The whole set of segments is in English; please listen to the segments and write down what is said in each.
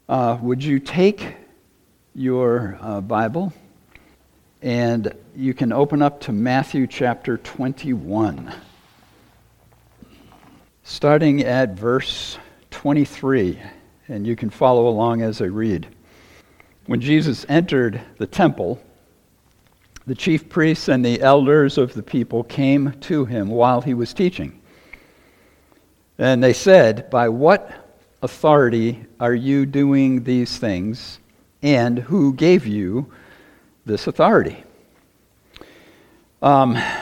Would you take your Bible and you can open up to Matthew chapter 21, starting at verse 23, and you can follow along as I read. When Jesus entered the temple, the chief priests and the elders of the people came to him while he was teaching. And they said, "By what authority are you doing these things, and who gave you this authority?" I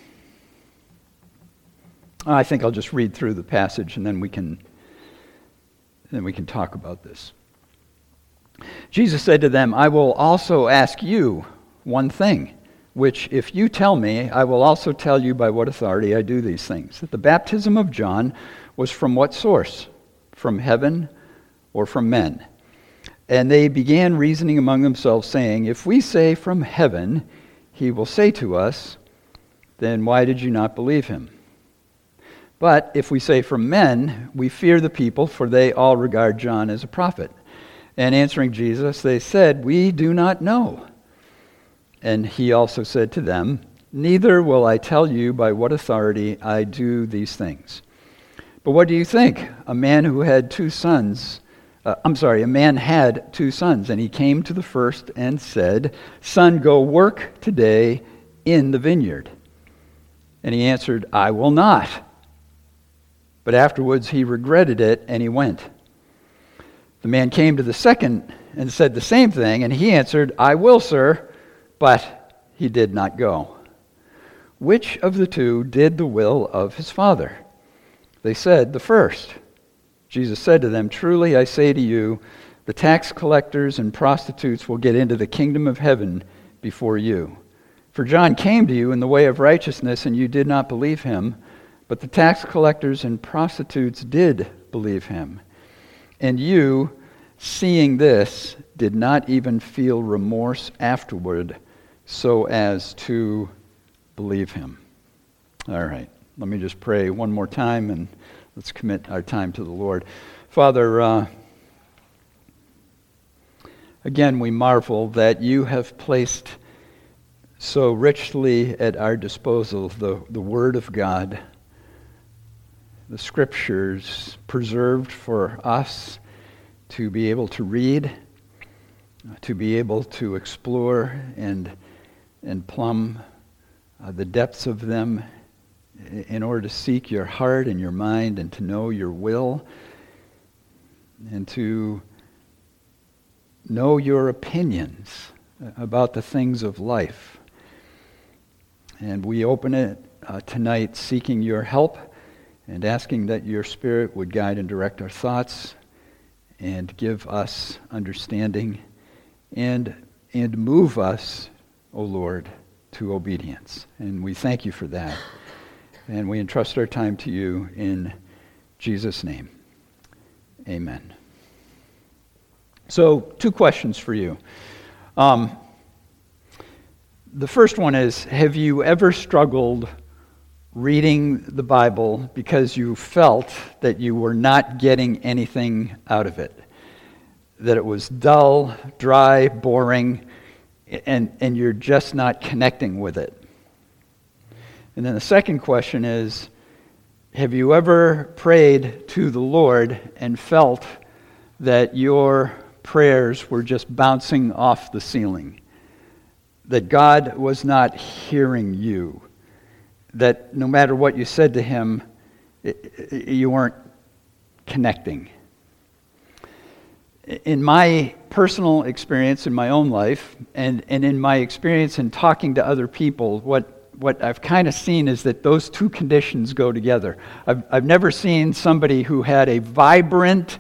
think I'll just read through the passage and then we can talk about this. Jesus said to them, "I will also ask you one thing, which if you tell me, I will also tell you by what authority I do these things. That the baptism of John was from what source? From heaven or from men?" And they began reasoning among themselves, saying, "If we say from heaven, he will say to us, then why did you not believe him? But if we say from men, we fear the people, for they all regard John as a prophet." And answering Jesus, they said, "We do not know." And he also said to them, "Neither will I tell you by what authority I do these things. But what do you think? A man had two sons, and he came to the first and said, 'Son, go work today in the vineyard.' And he answered, 'I will not.' But afterwards he regretted it, and he went. The man came to the second and said the same thing, and he answered, 'I will, sir.' But he did not go. Which of the two did the will of his father?" They said, "The first." Jesus said to them, "Truly I say to you, the tax collectors and prostitutes will get into the kingdom of heaven before you. For John came to you in the way of righteousness, and you did not believe him, but the tax collectors and prostitutes did believe him. And you, seeing this, did not even feel remorse afterward, so as to believe him." All right, let me just pray one more time and let's commit our time to the Lord. Father, again, we marvel that you have placed so richly at our disposal the Word of God, the Scriptures preserved for us to be able to read, to be able to explore and plumb the depths of them in order to seek your heart and your mind and to know your will and to know your opinions about the things of life. And we open it tonight seeking your help and asking that your Spirit would guide and direct our thoughts and give us understanding and move us, O Lord, to obedience. And we thank you for that. And we entrust our time to you in Jesus' name. Amen. So, two questions for you. The first one is, have you ever struggled reading the Bible because you felt that you were not getting anything out of it? That it was dull, dry, boring, and you're just not connecting with it? And then the second question is, have you ever prayed to the Lord and felt that your prayers were just bouncing off the ceiling? That God was not hearing you? That no matter what you said to him, you weren't connecting? In my personal experience in my own life, and in my experience in talking to other people, what I've kind of seen is that those two conditions go together. I've never seen somebody who had a vibrant,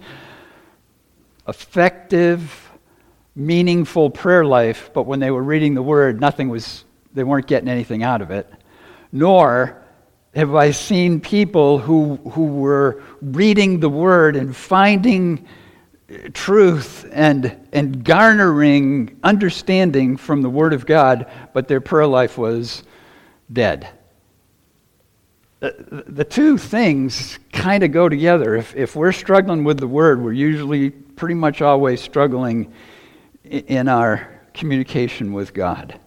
effective, meaningful prayer life, but when they were reading the Word, they weren't getting anything out of it. Nor have I seen people who were reading the Word and finding truth and garnering understanding from the Word of God, but their prayer life was dead. the two things kind of go together. If we're struggling with the Word, we're usually pretty much always struggling in our communication with God.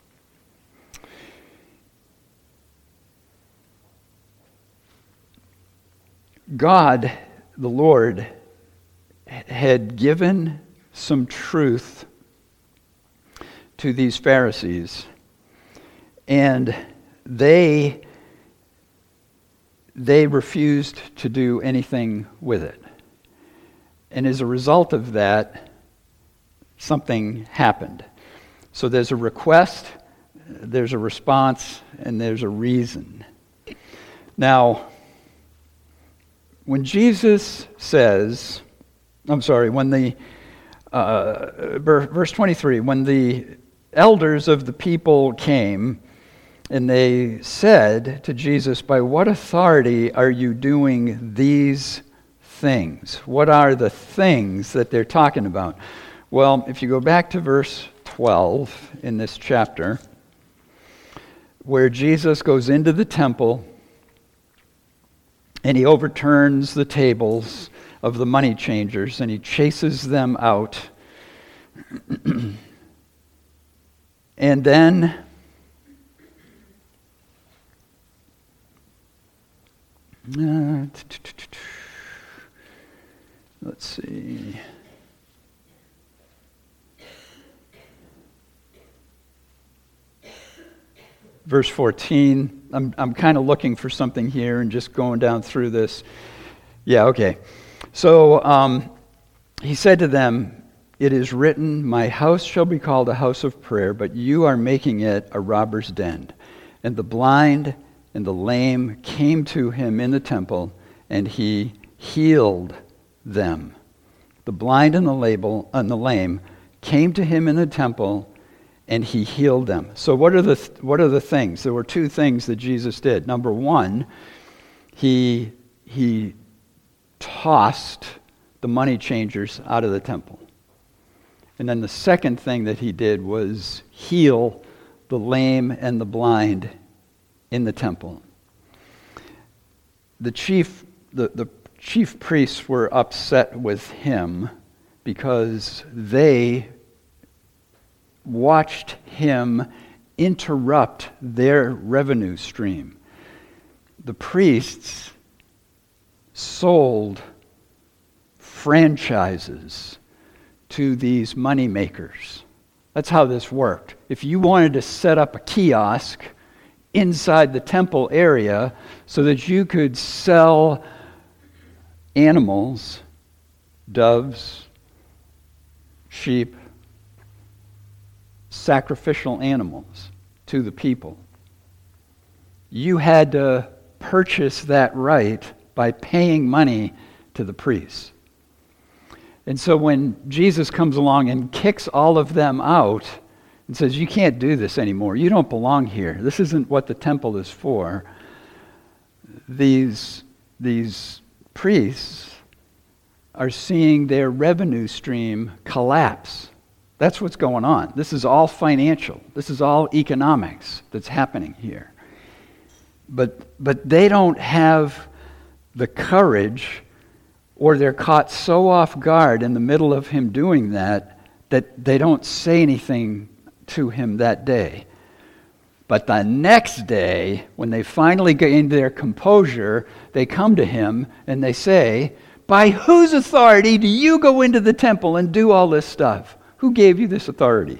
God, the Lord, had given some truth to these Pharisees, and they refused to do anything with it. And as a result of that, something happened. So there's a request, there's a response, and there's a reason. Now, when Jesus says, when the, verse 23, when the elders of the people came, and they said to Jesus, "By what authority are you doing these things?" What are the things that they're talking about? Well, if you go back to verse 12 in this chapter, where Jesus goes into the temple and he overturns the tables of the money changers and he chases them out. And then let's see. Verse 14. I'm kind of looking for something here and just going down through this. Yeah, okay. So he said to them, "It is written, my house shall be called a house of prayer, but you are making it a robber's den." And the blind and the lame came to him in the temple, and he healed them. The blind and the lame came to him in the temple, and he healed them. So what are the things? There were two things that Jesus did. Number one, he tossed the money changers out of the temple. And then the second thing that he did was heal the lame and the blind in the temple. The chief priests were upset with him because they watched him interrupt their revenue stream. The priests sold franchises to these money makers. That's how this worked. If you wanted to set up a kiosk inside the temple area so that you could sell animals, doves, sheep, sacrificial animals to the people, you had to purchase that right by paying money to the priests. And so when Jesus comes along and kicks all of them out and says, "You can't do this anymore. You don't belong here. This isn't what the temple is for," these priests are seeing their revenue stream collapse. That's what's going on. This is all financial. This is all economics that's happening here. But they don't have the courage, or they're caught so off guard in the middle of him doing that they don't say anything to him that day. But the next day, when they finally gain their composure, they come to him and they say, "By whose authority do you go into the temple and do all this stuff? Who gave you this authority?"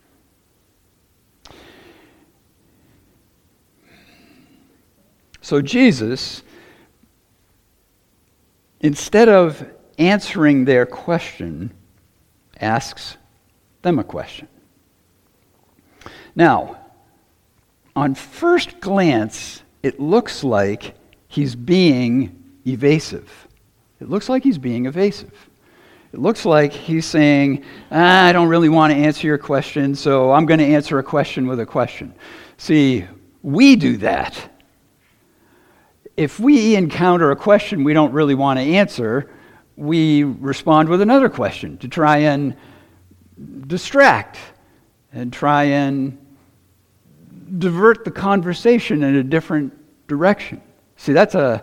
So Jesus, instead of answering their question, asks them a question. Now, on first glance, it looks like he's being evasive. It looks like he's being evasive. It looks like he's saying, "I don't really want to answer your question, so I'm going to answer a question with a question." See, we do that. If we encounter a question we don't really want to answer, we respond with another question to try and distract and try and divert the conversation in a different direction. See, that's a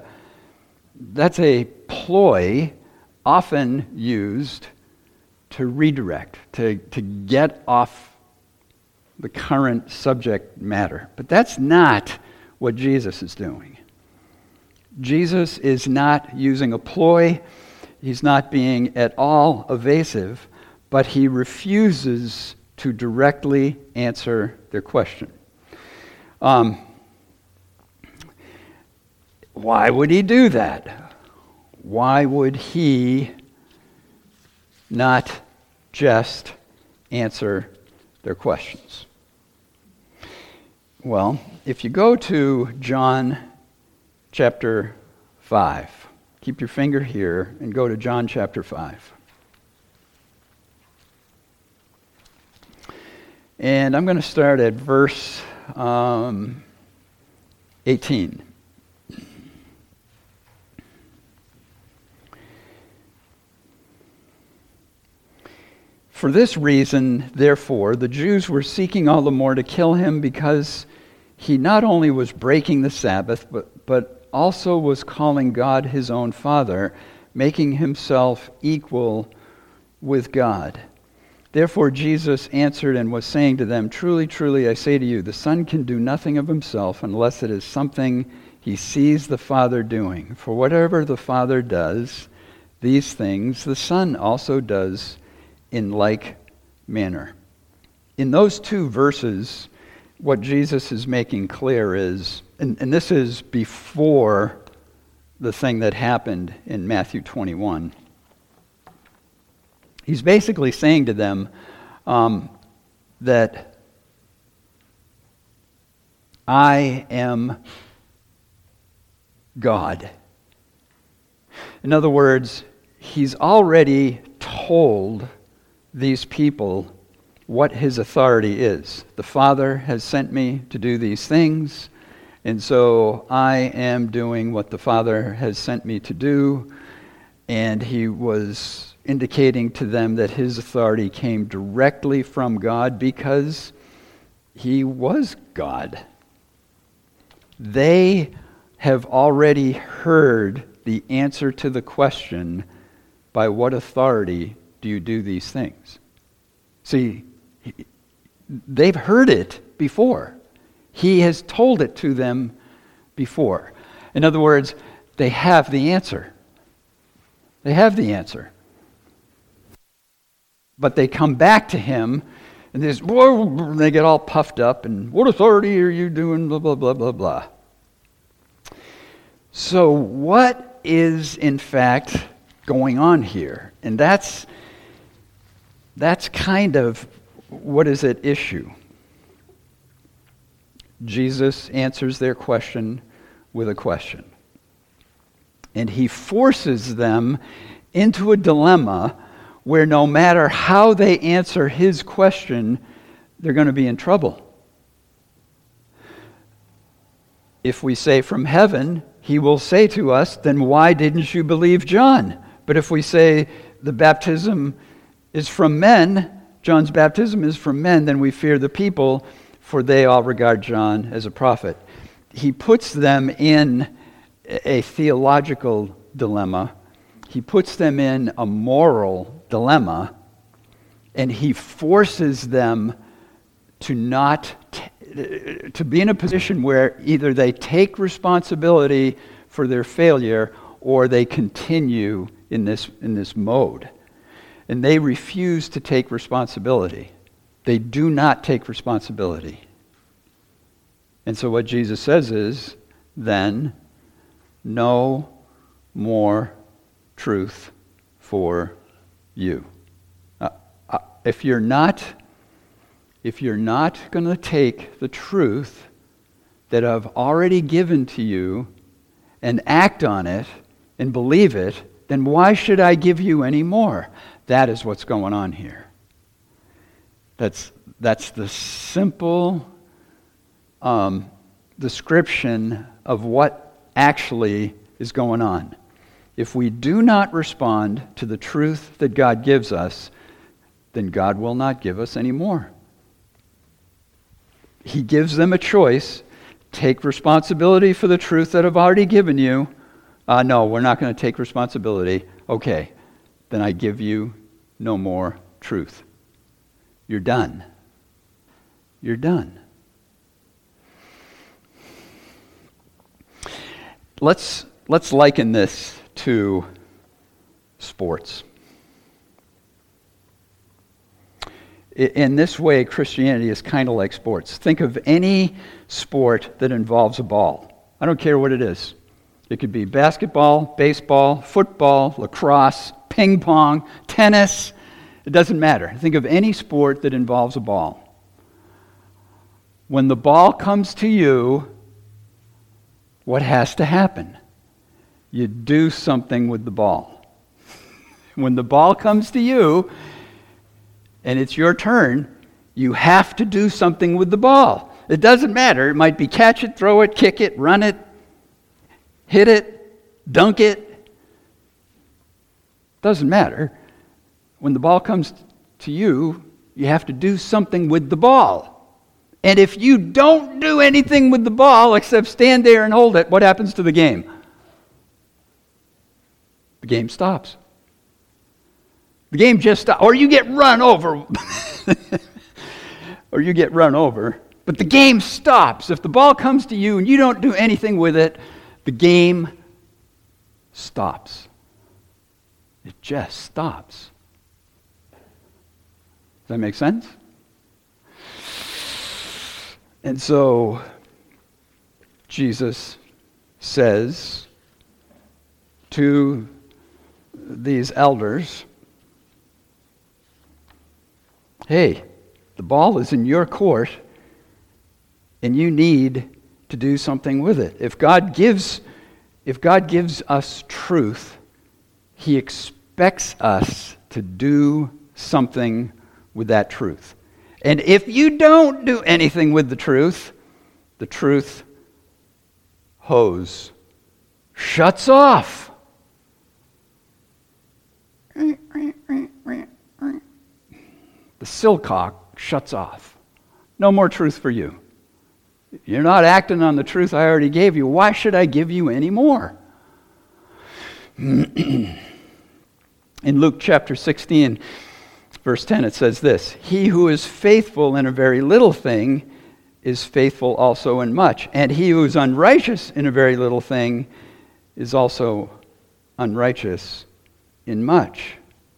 ploy often used to redirect, to get off the current subject matter. But that's not what Jesus is doing. Jesus is not using a ploy. He's not being at all evasive, but he refuses to directly answer their question. Why would he do that? Why would he not just answer their questions? Well, if you go to John chapter 5, keep your finger here and go to John chapter 5. And I'm going to start at verse 18. For this reason, therefore, the Jews were seeking all the more to kill him, because he not only was breaking the Sabbath, but also was calling God his own Father, making himself equal with God. Therefore Jesus answered and was saying to them, Truly, truly, I say to you, the Son can do nothing of himself unless it is something he sees the Father doing. For whatever the Father does, these things the Son also does in like manner. In those two verses, what Jesus is making clear is, and this is before the thing that happened in Matthew 21. He's basically saying to them that I am God. In other words, he's already told these people what his authority is. The Father has sent me to do these things, and so I am doing what the Father has sent me to do. And he was indicating to them that his authority came directly from God because he was God. They have already heard the answer to the question, by what authority do you do these things? See, they've heard it before. He has told it to them before. In other words, they have the answer. They have the answer. But they come back to him, and they get all puffed up, and what authority are you doing, blah, blah, blah, blah, blah. So what is, in fact, going on here? And that's kind of what is at issue. Jesus answers their question with a question. And he forces them into a dilemma where no matter how they answer his question, they're going to be in trouble. If we say from heaven, he will say to us, then why didn't you believe John? But if we say the baptism is from men, John's baptism is from men, then we fear the people, for they all regard John as a prophet. He puts them in a theological dilemma. He puts them in a moral dilemma, and he forces them to be in a position where either they take responsibility for their failure or they continue in this mode. And they refuse to take responsibility. They do not take responsibility. And so what Jesus says is, then, no more truth for you. If you're not going to take the truth that I've already given to you and act on it and believe it, then why should I give you any more? That is what's going on here. That's the simple description of what actually is going on. If we do not respond to the truth that God gives us, then God will not give us any more. He gives them a choice take responsibility for the truth that I've already given you. No, we're not going to take responsibility. Okay, then I give you no more truth. You're done. You're done. Let's liken this to sports. In this way, Christianity is kind of like sports. Think of any sport that involves a ball. I don't care what it is. It could be basketball, baseball, football, lacrosse, ping pong, tennis. It doesn't matter. Think of any sport that involves a ball. When the ball comes to you, what has to happen? You do something with the ball. When the ball comes to you, and it's your turn, you have to do something with the ball. It doesn't matter. It might be catch it, throw it, kick it, run it, hit it, dunk it. Doesn't matter. When the ball comes to you, you have to do something with the ball. And if you don't do anything with the ball except stand there and hold it, what happens to the game? The game stops. The game just stops. Or you get run over. Or you get run over. But the game stops. If the ball comes to you and you don't do anything with it, the game stops. It just stops. Does that make sense? And so, Jesus says to these elders, hey, the ball is in your court, and you need to do something with it. If God gives us truth, He expects us to do something with that truth. And if you don't do anything with the truth hose shuts off. The silcock shuts off. No more truth for you. You're not acting on the truth I already gave you. Why should I give you any more? In Luke chapter 16, verse 10, it says this, he who is faithful in a very little thing is faithful also in much, and he who is unrighteous in a very little thing is also unrighteous in much.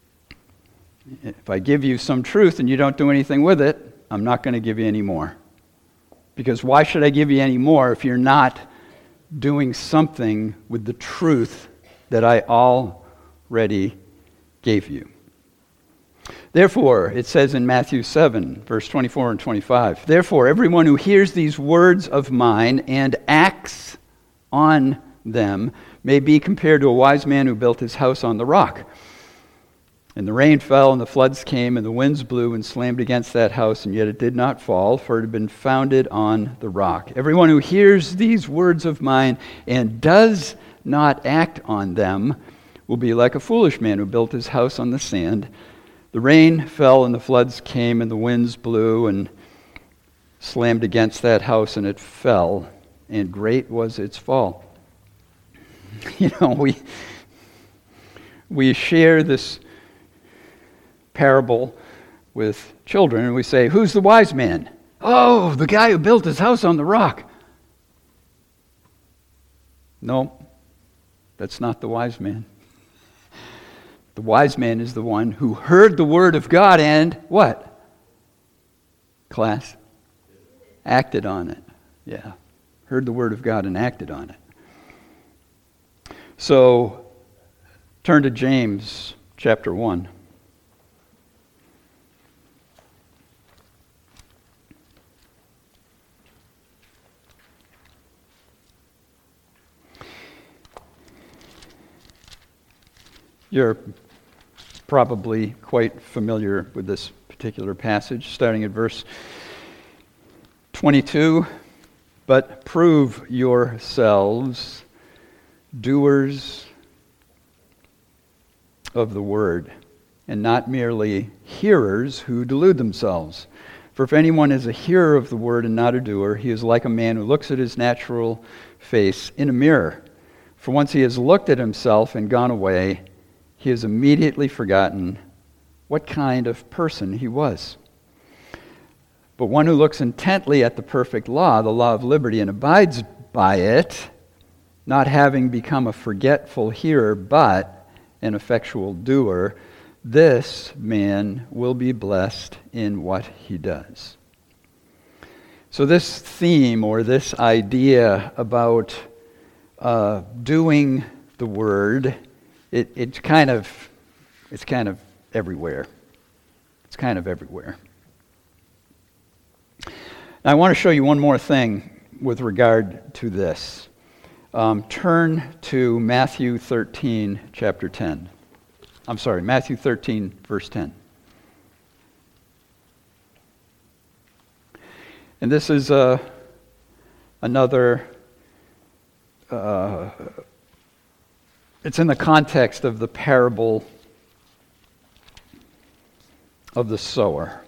If I give you some truth and you don't do anything with it, I'm not going to give you any more. Because why should I give you any more if you're not doing something with the truth that I already gave you? Therefore, it says in Matthew 7, verse 24 and 25, therefore, everyone who hears these words of mine and acts on them may be compared to a wise man who built his house on the rock. And the rain fell, and the floods came, and the winds blew and slammed against that house, and yet it did not fall, for it had been founded on the rock. Everyone who hears these words of mine and does not act on them will be like a foolish man who built his house on the sand. The rain fell, and the floods came, and the winds blew and slammed against that house, and it fell, and great was its fall. You know, we share this parable with children, and we say, who's the wise man? Oh, the guy who built his house on the rock. No, that's not the wise man. The wise man is the one who heard the word of God and what? Class? Acted on it. Yeah. Heard the word of God and acted on it. So, turn to James chapter 1. You're probably quite familiar with this particular passage, starting at verse 22. But prove yourselves doers of the word, and not merely hearers who delude themselves. For if anyone is a hearer of the word and not a doer, he is like a man who looks at his natural face in a mirror. For once he has looked at himself and gone away, he has immediately forgotten what kind of person he was. But one who looks intently at the perfect law, the law of liberty, and abides by it, not having become a forgetful hearer, but an effectual doer, this man will be blessed in what he does. So this theme or this idea about doing the word, it's kind of everywhere. It's kind of everywhere. Now, I want to show you one more thing with regard to this. Turn to Matthew 13, chapter 10. Matthew 13, verse 10. And this is another, it's in the context of the parable of the sower.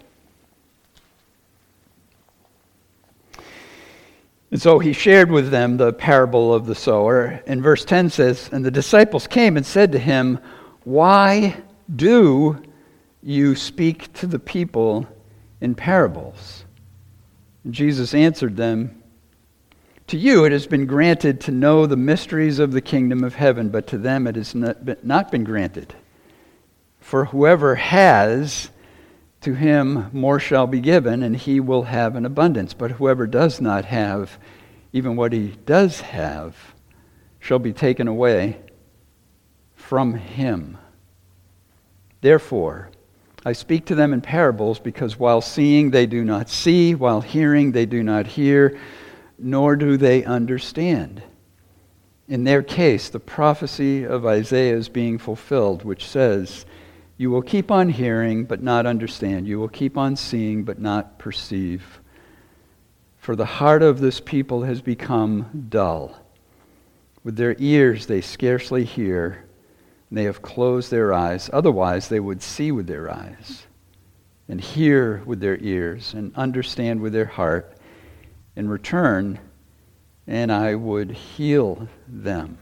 And so he shared with them the parable of the sower. And verse 10 says, "And the disciples came and said to him, 'Why do you speak to the people in parables?' And Jesus answered them, 'To you it has been granted to know the mysteries of the kingdom of heaven, but to them it has not been granted. For whoever has, to him more shall be given, and he will have an abundance. But whoever does not have, even what he does have, shall be taken away from him. Therefore, I speak to them in parables, because while seeing they do not see, while hearing they do not hear, nor do they understand. In their case, the prophecy of Isaiah is being fulfilled, which says, you will keep on hearing, but not understand. You will keep on seeing, but not perceive. For the heart of this people has become dull. With their ears they scarcely hear, and they have closed their eyes. Otherwise they would see with their eyes, and hear with their ears, and understand with their heart, and return, and I would heal them.'"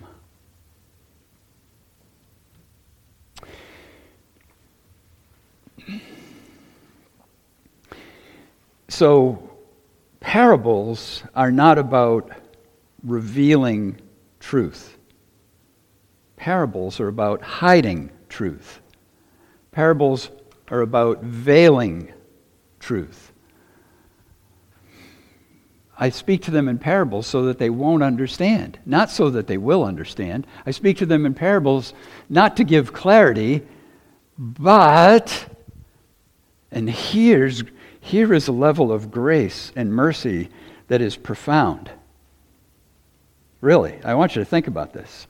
So, parables are not about revealing truth. Parables are about hiding truth. Parables are about veiling truth. I speak to them in parables so that they won't understand, not so that they will understand. I speak to them in parables not to give clarity, but, and here is a level of grace and mercy that is profound. Really, I want you to think about this.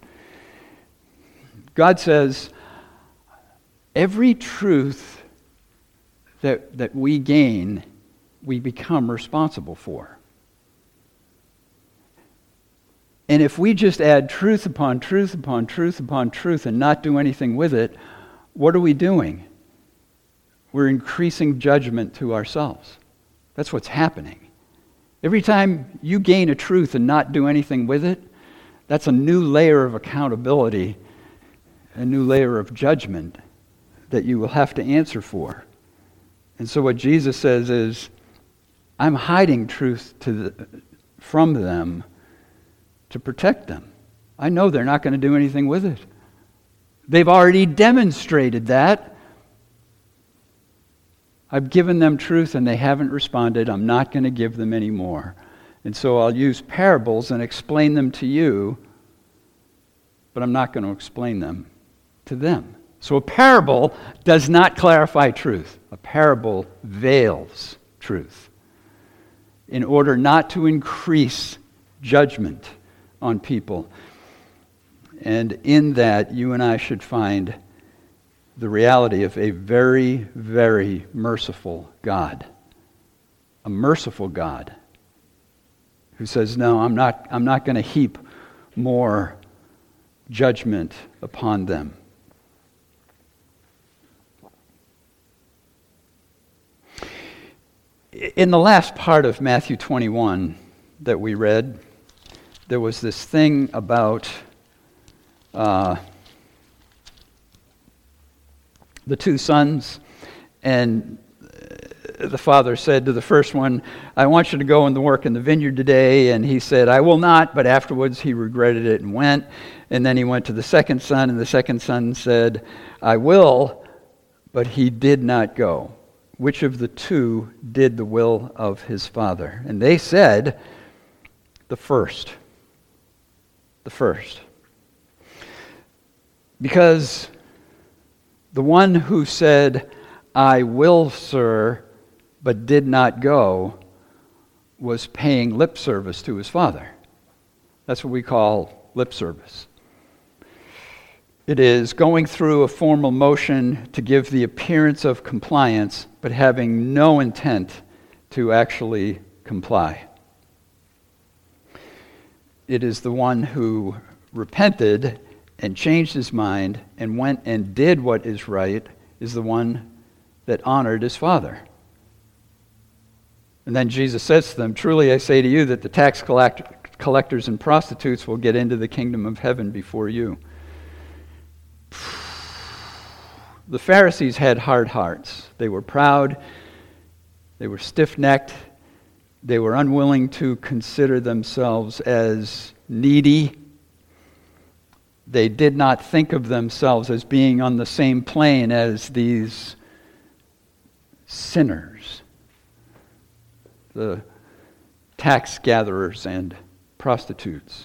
God says, every truth that we gain, we become responsible for. And if we just add truth upon truth upon truth upon truth and not do anything with it, what are we doing? We're increasing judgment to ourselves. That's what's happening. Every time you gain a truth and not do anything with it, that's a new layer of accountability, a new layer of judgment that you will have to answer for. And so what Jesus says is, I'm hiding truth from them to protect them. I know they're not going to do anything with it. They've already demonstrated that. I've given them truth and they haven't responded. I'm not going to give them any more. And so I'll use parables and explain them to you, but I'm not going to explain them to them. So a parable does not clarify truth. A parable veils truth in order not to increase judgment on people. And in that, you and I should find the reality of a very, very merciful God. A merciful God who says, no, I'm not going to heap more judgment upon them. In the last part of Matthew 21 that we read, there was this thing about the two sons, and the father said to the first one, I want you to go and work in the vineyard today. And he said, I will not. But afterwards he regretted it and went. And then he went to the second son, and the second son said, I will, but he did not go. Which of the two did the will of his father? And they said, the first. The first. Because the one who said, I will, sir, but did not go, was paying lip service to his father. That's what we call lip service. It is going through a formal motion to give the appearance of compliance, but having no intent to actually comply. It is the one who repented and changed his mind and went and did what is right, is the one that honored his father. And then Jesus says to them, truly I say to you that the tax collectors and prostitutes will get into the kingdom of heaven before you. The Pharisees had hard hearts. They were proud. They were stiff-necked. They were unwilling to consider themselves as needy. They did not think of themselves as being on the same plane as these sinners, the tax gatherers and prostitutes.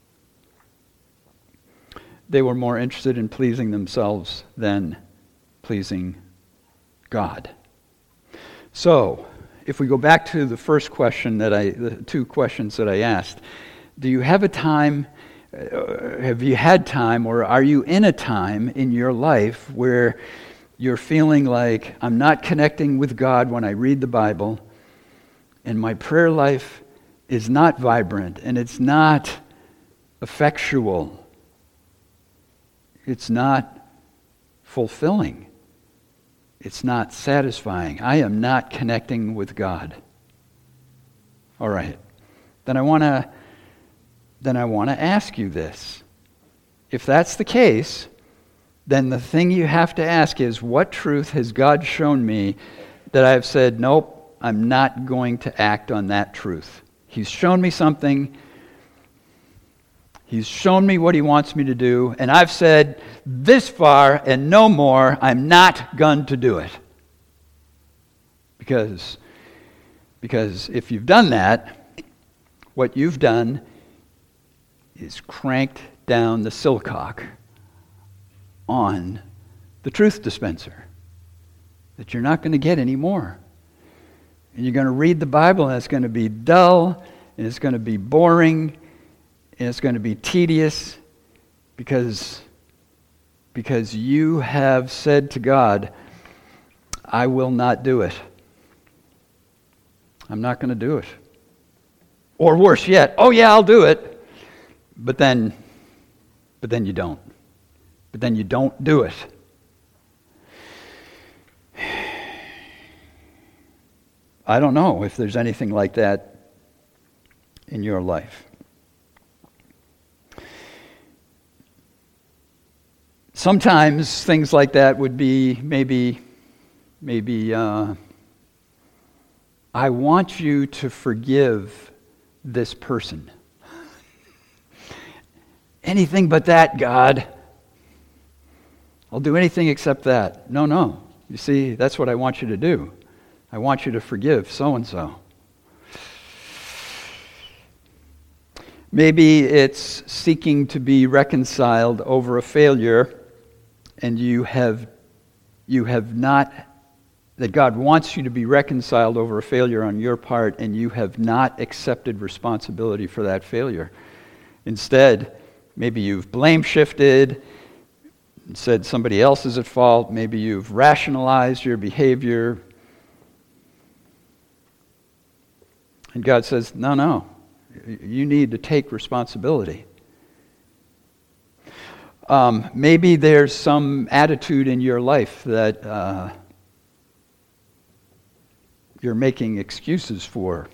They were more interested in pleasing themselves than pleasing God. So, if we go back to the first question the two questions that I asked, do you have a time, have you had time, or are you in a time in your life where you're feeling like, I'm not connecting with God when I read the Bible, and my prayer life is not vibrant, and it's not effectual, it's not fulfilling, it's not satisfying. I am not connecting with God. All right. Then I want to ask you this. If that's the case, then the thing you have to ask is, what truth has God shown me that I've said, nope, I'm not going to act on that truth? He's shown me something. He's shown me what he wants me to do, and I've said, this far and no more, I'm not going to do it. Because if you've done that, what you've done is cranked down the sillcock on the truth dispenser, that you're not going to get any more. And you're going to read the Bible, and it's going to be dull, and it's going to be boring, and it's going to be tedious, because you have said to God, I will not do it. I'm not going to do it. Or worse yet, oh yeah, I'll do it, but then you don't. But then you don't do it. I don't know if there's anything like that in your life. Sometimes things like that would be maybe I want you to forgive this person. Anything but that, God. I'll do anything except that. No. You see, that's what I want you to do. I want you to forgive so-and-so. Maybe it's seeking to be reconciled over a failure, and you have not, that God wants you to be reconciled over a failure on your part, and you have not accepted responsibility for that failure. Instead, maybe you've blame shifted, and said somebody else is at fault. Maybe you've rationalized your behavior. And God says, no, you need to take responsibility. Maybe there's some attitude in your life that you're making excuses for.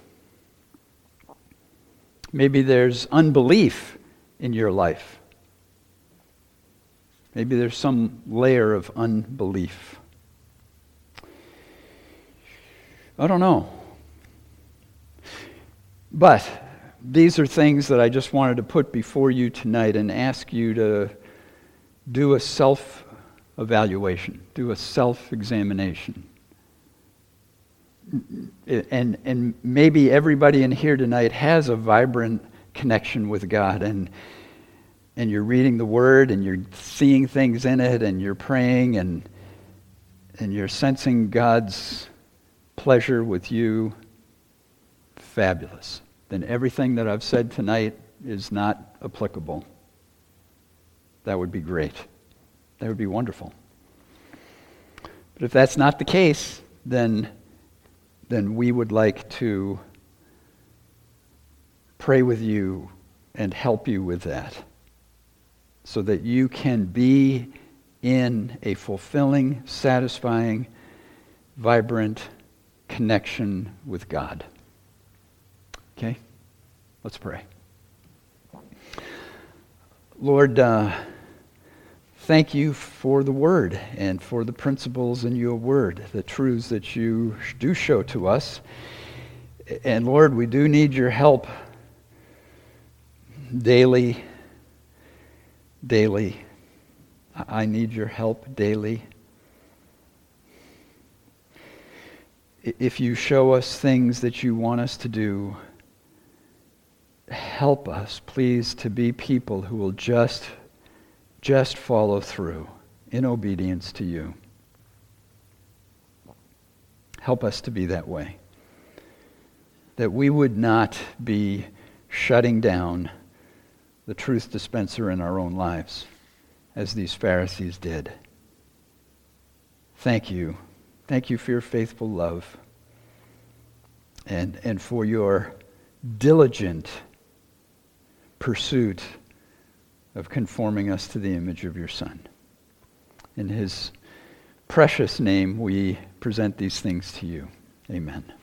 Maybe there's unbelief in your life. Maybe there's some layer of unbelief. I don't know. But these are things that I just wanted to put before you tonight and ask you to do a self-evaluation, do a self-examination. And maybe everybody in here tonight has a vibrant connection with God, and you're reading the Word, and you're seeing things in it, and you're praying, and you're sensing God's pleasure with you. Fabulous. Then everything that I've said tonight is not applicable. That would be great. That would be wonderful. But if that's not the case, then we would like to pray with you and help you with that, so that you can be in a fulfilling, satisfying, vibrant connection with God. Okay? Let's pray. Lord, thank you for the Word and for the principles in your Word, the truths that you do show to us. And Lord, we do need your help daily. I need your help daily. If you show us things that you want us to do, help us, please, to be people who will just follow through in obedience to you. Help us to be that way. That we would not be shutting down the truth dispenser in our own lives, as these Pharisees did. Thank you. Thank you for your faithful love and for your diligent pursuit of conforming us to the image of your Son. In his precious name, we present these things to you. Amen.